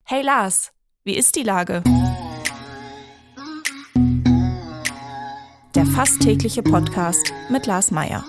Hey Lars, wie ist die Lage? Der fast tägliche Podcast mit Lars Meyer.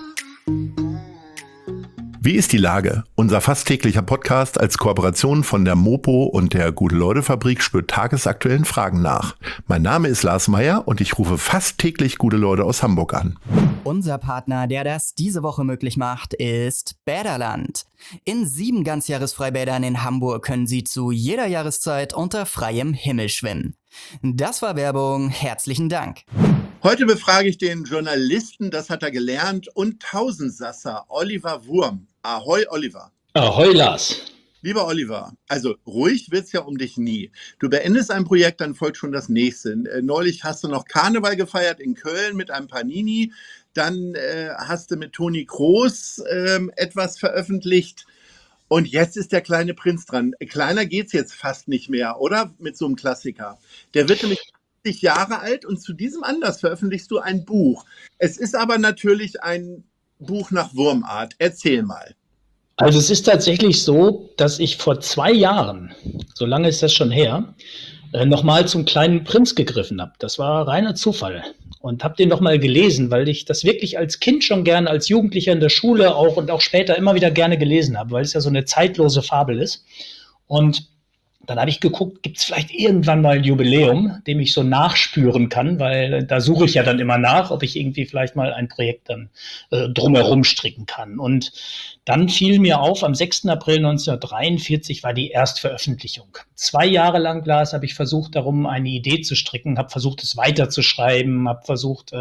Wie ist die Lage? Unser fast täglicher Podcast als Kooperation von der Mopo und der Gute-Leute-Fabrik spürt tagesaktuellen Fragen nach. Mein Name ist Lars Meyer und ich rufe fast täglich gute Leute aus Hamburg an. Unser Partner, der das diese Woche möglich macht, ist Bäderland. In 7 Ganzjahresfreibädern in Hamburg können Sie zu jeder Jahreszeit unter freiem Himmel schwimmen. Das war Werbung. Herzlichen Dank. Heute befrage ich den Journalisten, das hat er gelernt, und Tausendsasser Oliver Wurm. Ahoi, Oliver. Ahoi, Lars. Lieber Oliver, also ruhig wird's ja um dich nie. Du beendest ein Projekt, dann folgt schon das nächste. Neulich hast du noch Karneval gefeiert in Köln mit einem Panini. Dann hast du mit Toni Kroos etwas veröffentlicht. Und jetzt ist der kleine Prinz dran. Kleiner geht's jetzt fast nicht mehr, oder? Mit so einem Klassiker. Der wird nämlich 80 Jahre alt und zu diesem Anlass veröffentlichst du ein Buch. Es ist aber natürlich ein Buch nach Wurmart. Erzähl mal. Also es ist tatsächlich so, dass ich vor 2 Jahren, so lange ist das schon her, nochmal zum kleinen Prinz gegriffen habe. Das war reiner Zufall und habe den nochmal gelesen, weil ich das wirklich als Kind schon gerne, als Jugendlicher in der Schule auch und auch später immer wieder gerne gelesen habe, weil es ja so eine zeitlose Fabel ist. Und dann habe ich geguckt, gibt es vielleicht irgendwann mal ein Jubiläum, dem ich so nachspüren kann, weil da suche ich ja dann immer nach, ob ich irgendwie vielleicht mal ein Projekt dann drumherum stricken kann. Und dann fiel mir auf, am 6. April 1943 war die Erstveröffentlichung. 2 Jahre lang, Lars, habe ich versucht, darum eine Idee zu stricken, habe versucht, es weiterzuschreiben, habe versucht,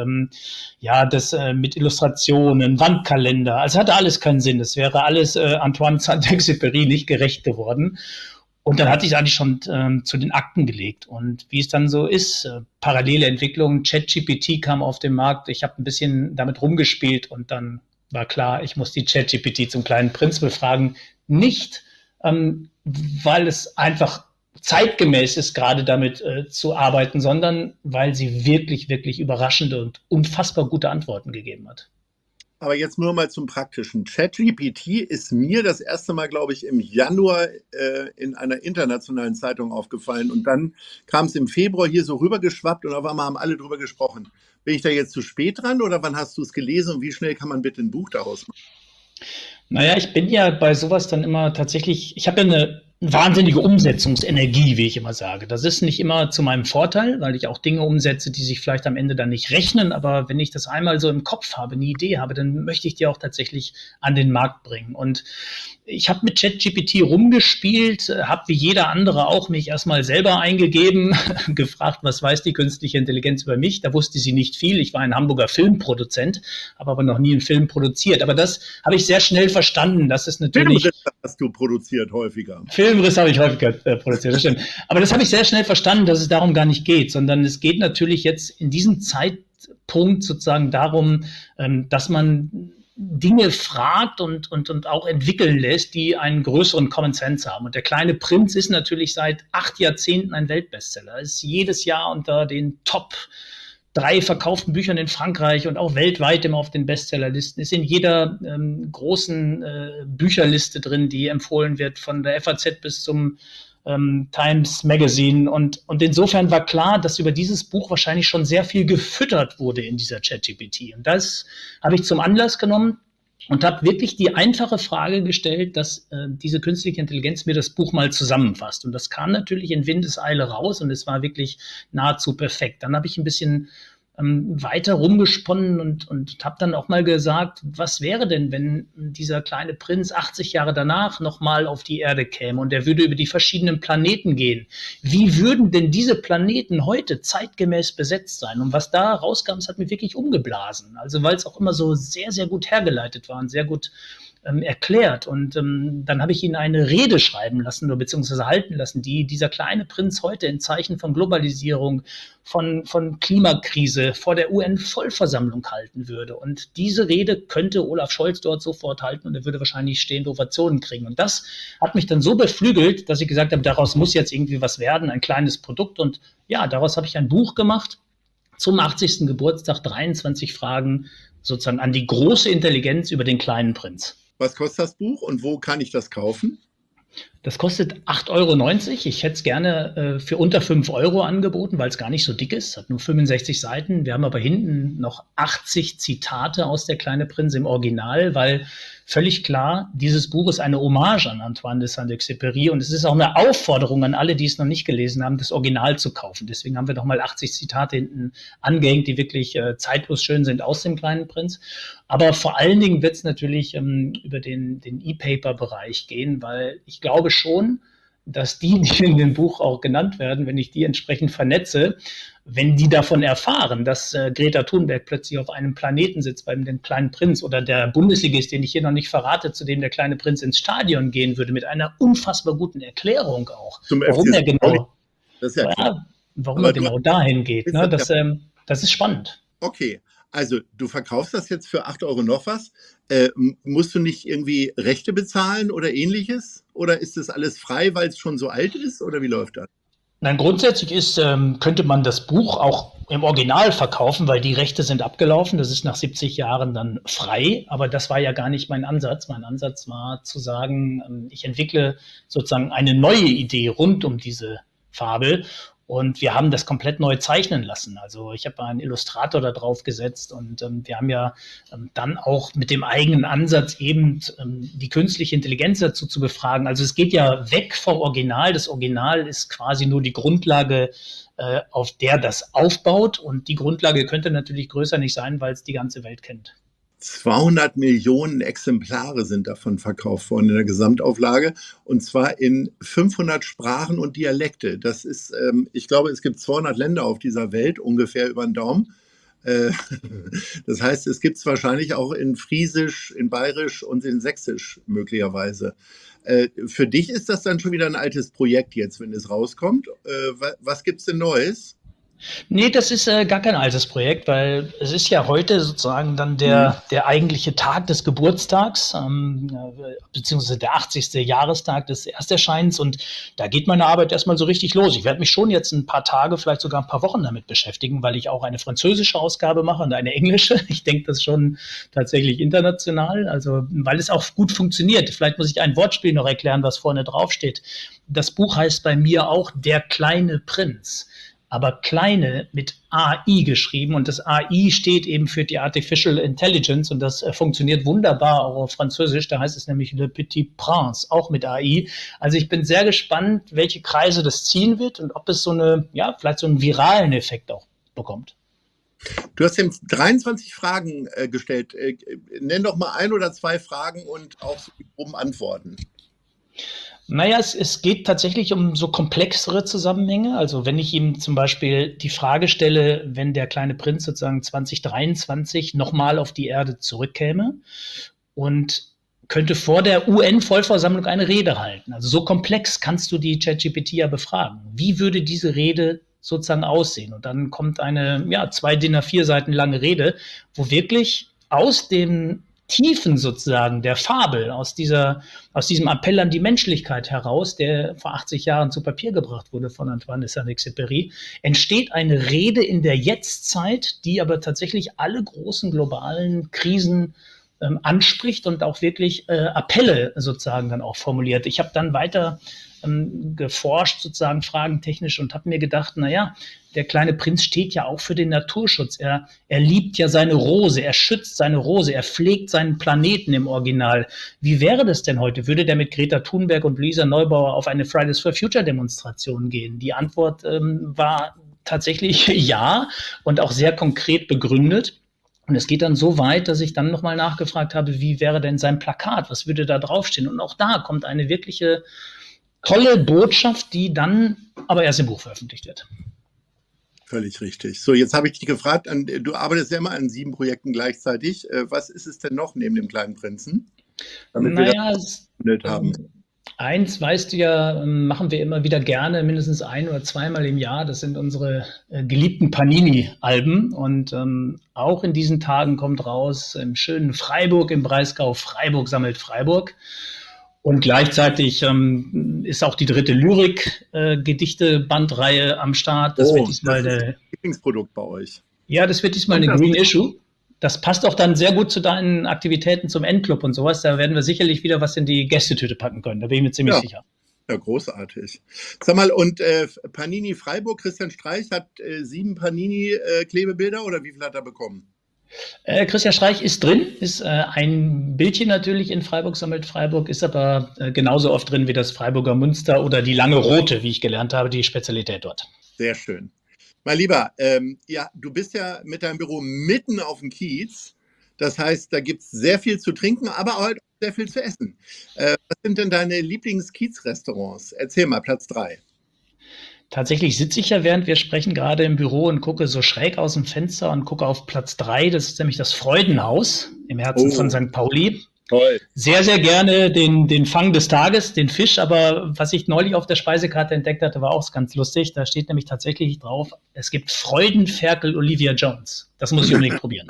das mit Illustrationen, Wandkalender, also hatte alles keinen Sinn. Es wäre alles Antoine Saint-Exupéry nicht gerecht geworden. Und dann hatte ich es eigentlich schon zu den Akten gelegt. Und wie es dann so ist, parallele Entwicklungen, ChatGPT kam auf den Markt, ich habe ein bisschen damit rumgespielt und dann war klar, ich muss die ChatGPT zum kleinen Prinz befragen. Nicht, weil es einfach zeitgemäß ist, gerade damit zu arbeiten, sondern weil sie wirklich, wirklich überraschende und unfassbar gute Antworten gegeben hat. Aber jetzt nur mal zum Praktischen. ChatGPT ist mir das erste Mal, glaube ich, im Januar in einer internationalen Zeitung aufgefallen. Und dann kam es im Februar hier so rübergeschwappt und auf einmal haben alle drüber gesprochen. Bin ich da jetzt zu spät dran oder wann hast du es gelesen und wie schnell kann man bitte ein Buch daraus machen? Naja, ich bin ja bei sowas dann immer tatsächlich, ich habe ja eine wahnsinnige Umsetzungsenergie, wie ich immer sage. Das ist nicht immer zu meinem Vorteil, weil ich auch Dinge umsetze, die sich vielleicht am Ende dann nicht rechnen. Aber wenn ich das einmal so im Kopf habe, eine Idee habe, dann möchte ich die auch tatsächlich an den Markt bringen. Und ich habe mit ChatGPT rumgespielt, habe wie jeder andere auch mich erstmal selber eingegeben, gefragt, was weiß die künstliche Intelligenz über mich. Da wusste sie nicht viel. Ich war ein Hamburger Filmproduzent, habe aber noch nie einen Film produziert. Aber das habe ich sehr schnell verstanden. Das ist natürlich. Filmriss hast du produziert häufiger. Filmriss habe ich häufiger produziert, das stimmt. Aber das habe ich sehr schnell verstanden, dass es darum gar nicht geht, sondern es geht natürlich jetzt in diesem Zeitpunkt sozusagen darum, dass man Dinge fragt und auch entwickeln lässt, die einen größeren Common Sense haben. Und der kleine Prinz ist natürlich seit 8 Jahrzehnten ein Weltbestseller. Ist jedes Jahr unter den Top 3 verkauften Büchern in Frankreich und auch weltweit immer auf den Bestsellerlisten, ist in jeder großen Bücherliste drin, die empfohlen wird, von der FAZ bis zum Times Magazine. Und insofern war klar, dass über dieses Buch wahrscheinlich schon sehr viel gefüttert wurde in dieser ChatGPT. Und das habe ich zum Anlass genommen und habe wirklich die einfache Frage gestellt, dass diese künstliche Intelligenz mir das Buch mal zusammenfasst. Und das kam natürlich in Windeseile raus und es war wirklich nahezu perfekt. Dann habe ich ein bisschen weiter rumgesponnen und habe dann auch mal gesagt, was wäre denn, wenn dieser kleine Prinz 80 Jahre danach nochmal auf die Erde käme und er würde über die verschiedenen Planeten gehen. Wie würden denn diese Planeten heute zeitgemäß besetzt sein? Und was da rauskam, das hat mich wirklich umgeblasen. Also weil es auch immer so sehr, sehr gut hergeleitet war und sehr gut erklärt. Und dann habe ich ihn eine Rede schreiben lassen oder beziehungsweise halten lassen, die dieser kleine Prinz heute in Zeichen von Globalisierung, von Klimakrise vor der UN-Vollversammlung halten würde. Und diese Rede könnte Olaf Scholz dort sofort halten und er würde wahrscheinlich stehende Ovationen kriegen. Und das hat mich dann so beflügelt, dass ich gesagt habe, daraus muss jetzt irgendwie was werden, ein kleines Produkt. Und ja, daraus habe ich ein Buch gemacht zum 80. Geburtstag, 23 Fragen sozusagen an die große Intelligenz über den kleinen Prinz. Was kostet das Buch und wo kann ich das kaufen? Das kostet 8,90 €. Ich hätte es gerne für unter 5 € angeboten, weil es gar nicht so dick ist. Hat nur 65 Seiten. Wir haben aber hinten noch 80 Zitate aus Der kleine Prinz im Original, weil völlig klar, dieses Buch ist eine Hommage an Antoine de Saint-Exupéry und es ist auch eine Aufforderung an alle, die es noch nicht gelesen haben, das Original zu kaufen. Deswegen haben wir nochmal 80 Zitate hinten angehängt, die wirklich zeitlos schön sind aus dem kleinen Prinz. Aber vor allen Dingen wird es natürlich über den E-Paper-Bereich gehen, weil ich glaube schon, dass die in dem Buch auch genannt werden, wenn ich die entsprechend vernetze, wenn die davon erfahren, dass Greta Thunberg plötzlich auf einem Planeten sitzt beim dem kleinen Prinz oder der Bundesligist, den ich hier noch nicht verrate, zu dem der kleine Prinz ins Stadion gehen würde, mit einer unfassbar guten Erklärung auch, warum er genau, das ist ja klar. Warum er genau dahin geht. Ne? Das ist spannend. Okay, also du verkaufst das jetzt für 8 € noch was. Musst du nicht irgendwie Rechte bezahlen oder ähnliches? Oder ist das alles frei, weil es schon so alt ist? Oder wie läuft das? Nein, grundsätzlich könnte man das Buch auch im Original verkaufen, weil die Rechte sind abgelaufen. Das ist nach 70 Jahren dann frei. Aber das war ja gar nicht mein Ansatz. Mein Ansatz war zu sagen, ich entwickle sozusagen eine neue Idee rund um diese Fabel. Und wir haben das komplett neu zeichnen lassen. Also ich habe einen Illustrator da drauf gesetzt und wir haben ja dann auch mit dem eigenen Ansatz eben die künstliche Intelligenz dazu zu befragen. Also es geht ja weg vom Original. Das Original ist quasi nur die Grundlage, auf der das aufbaut. Und die Grundlage könnte natürlich größer nicht sein, weil es die ganze Welt kennt. 200 Millionen Exemplare sind davon verkauft worden in der Gesamtauflage und zwar in 500 Sprachen und Dialekte. Das ist, ich glaube, es gibt 200 Länder auf dieser Welt, ungefähr über den Daumen. Das heißt, es gibt es wahrscheinlich auch in Friesisch, in Bayerisch und in Sächsisch möglicherweise. Für dich ist das dann schon wieder ein altes Projekt jetzt, wenn es rauskommt. Was gibt es denn Neues? Nee, das ist gar kein altes Projekt, weil es ist ja heute sozusagen dann der eigentliche Tag des Geburtstags, beziehungsweise der 80. Jahrestag des Ersterscheinens und da geht meine Arbeit erstmal so richtig los. Ich werde mich schon jetzt ein paar Tage, vielleicht sogar ein paar Wochen damit beschäftigen, weil ich auch eine französische Ausgabe mache und eine englische. Ich denke das schon tatsächlich international, also weil es auch gut funktioniert. Vielleicht muss ich ein Wortspiel noch erklären, was vorne drauf steht. Das Buch heißt bei mir auch Der kleine Prinz. Aber kleine mit AI geschrieben und das AI steht eben für die Artificial Intelligence und das funktioniert wunderbar auch auf Französisch, da heißt es nämlich Le Petit Prince, auch mit AI. Also ich bin sehr gespannt, welche Kreise das ziehen wird und ob es vielleicht so einen viralen Effekt auch bekommt. Du hast ihm 23 Fragen gestellt. Nenn doch mal 1 oder 2 Fragen und auch so groben Antworten. Naja, es geht tatsächlich um so komplexere Zusammenhänge. Also wenn ich ihm zum Beispiel die Frage stelle, wenn der kleine Prinz sozusagen 2023 nochmal auf die Erde zurückkäme und könnte vor der UN-Vollversammlung eine Rede halten. Also so komplex kannst du die ChatGPT ja befragen. Wie würde diese Rede sozusagen aussehen? Und dann kommt eine 2 DIN A4 Seiten lange Rede, wo wirklich aus den Tiefen sozusagen der Fabel, aus diesem Appell an die Menschlichkeit heraus, der vor 80 Jahren zu Papier gebracht wurde von Antoine de Saint-Exupéry, entsteht eine Rede in der Jetztzeit, die aber tatsächlich alle großen globalen Krisen anspricht und auch wirklich Appelle sozusagen dann auch formuliert. Ich habe dann weiter geforscht, sozusagen fragentechnisch und habe mir gedacht, der kleine Prinz steht ja auch für den Naturschutz. Er liebt ja seine Rose, er schützt seine Rose, er pflegt seinen Planeten im Original. Wie wäre das denn heute? Würde der mit Greta Thunberg und Luisa Neubauer auf eine Fridays for Future Demonstration gehen? Die Antwort war tatsächlich ja und auch sehr konkret begründet. Und es geht dann so weit, dass ich dann nochmal nachgefragt habe, wie wäre denn sein Plakat? Was würde da draufstehen? Und auch da kommt eine wirkliche tolle Botschaft, die dann aber erst im Buch veröffentlicht wird. Völlig richtig. So, jetzt habe ich dich gefragt, du arbeitest ja immer an 7 Projekten gleichzeitig. Was ist es denn noch neben dem kleinen Prinzen? Damit wir das haben. Eins, weißt du ja, machen wir immer wieder gerne, mindestens 1 oder 2-mal im Jahr. Das sind unsere geliebten Panini-Alben. Und auch in diesen Tagen kommt raus im schönen Freiburg im Breisgau, Freiburg sammelt Freiburg. Und gleichzeitig ist auch die 3. Lyrik-Gedichte-Bandreihe am Start. Das wird diesmal das ist ein Lieblingsprodukt bei euch. Ja, das wird diesmal eine Green Issue. Das passt auch dann sehr gut zu deinen Aktivitäten zum Endclub und sowas. Da werden wir sicherlich wieder was in die Gästetüte packen können. Da bin ich mir ziemlich sicher. Ja, großartig. Sag mal, und Panini Freiburg, Christian Streich hat 7 Panini-Klebebilder oder wie viel hat er bekommen? Christian Streich ist drin, ist ein Bildchen natürlich in Freiburg sammelt Freiburg, ist aber genauso oft drin wie das Freiburger Münster oder die lange Rote, wie ich gelernt habe, die Spezialität dort. Sehr schön. Mein Lieber, ja, du bist ja mit deinem Büro mitten auf dem Kiez. Das heißt, da gibt es sehr viel zu trinken, aber auch sehr viel zu essen. Was sind denn deine Lieblings-Kiez-Restaurants? Erzähl mal, Platz 3. Tatsächlich sitze ich ja, während wir sprechen, gerade im Büro und gucke so schräg aus dem Fenster und gucke auf Platz 3. Das ist nämlich das Freudenhaus im Herzen von St. Pauli. Toll. Sehr, sehr gerne den Fang des Tages, den Fisch. Aber was ich neulich auf der Speisekarte entdeckt hatte, war auch ganz lustig. Da steht nämlich tatsächlich drauf, es gibt Freudenferkel Olivia Jones. Das muss ich unbedingt probieren.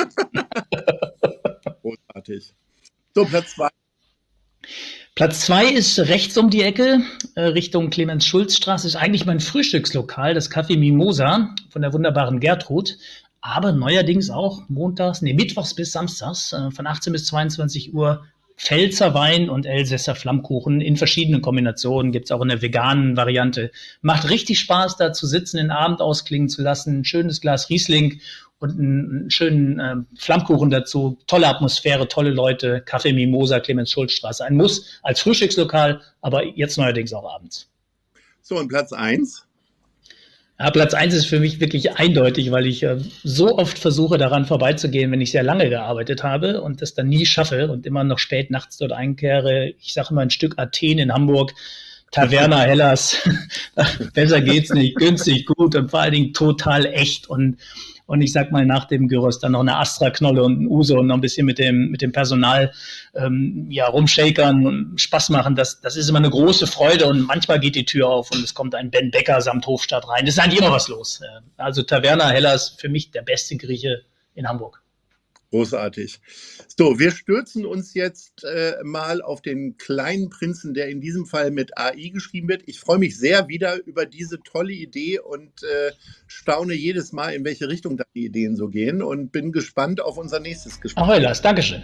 Großartig. So, Platz 2. Platz 2 ist rechts um die Ecke, Richtung Clemens-Schulz-Straße, ist eigentlich mein Frühstückslokal, das Café Mimosa von der wunderbaren Gertrud, aber neuerdings auch mittwochs bis samstags von 18 bis 22 Uhr Pfälzer Wein und Elsässer Flammkuchen in verschiedenen Kombinationen, gibt es auch in der veganen Variante. Macht richtig Spaß, da zu sitzen, den Abend ausklingen zu lassen, ein schönes Glas Riesling und einen schönen Flammkuchen dazu. Tolle Atmosphäre, tolle Leute. Café Mimosa, Clemens-Schulz-Straße. Ein Muss als Frühstückslokal, aber jetzt neuerdings auch abends. So, und Platz 1? Ja, Platz 1 ist für mich wirklich eindeutig, weil ich so oft versuche, daran vorbeizugehen, wenn ich sehr lange gearbeitet habe und das dann nie schaffe und immer noch spät nachts dort einkehre. Ich sage mal ein Stück Athen in Hamburg. Taverna Hellas. Besser geht's nicht. Günstig, gut und vor allen Dingen total echt und ich sag mal, nach dem Gyros dann noch eine Astra-Knolle und ein Uso und noch ein bisschen mit dem Personal rumshakern und Spaß machen. Das ist immer eine große Freude und manchmal geht die Tür auf und es kommt ein Ben Becker samt Hofstadt rein. Es ist eigentlich immer was los. Also Taverna Hellas, für mich der beste Grieche in Hamburg. Großartig. So, wir stürzen uns jetzt mal auf den kleinen Prinzen, der in diesem Fall mit AI geschrieben wird. Ich freue mich sehr wieder über diese tolle Idee und staune jedes Mal, in welche Richtung da die Ideen so gehen und bin gespannt auf unser nächstes Gespräch. Ahoi, Lars, Dankeschön.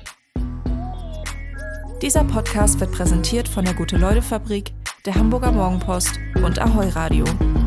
Dieser Podcast wird präsentiert von der Gute-Leute-Fabrik, der Hamburger Morgenpost und Ahoi Radio.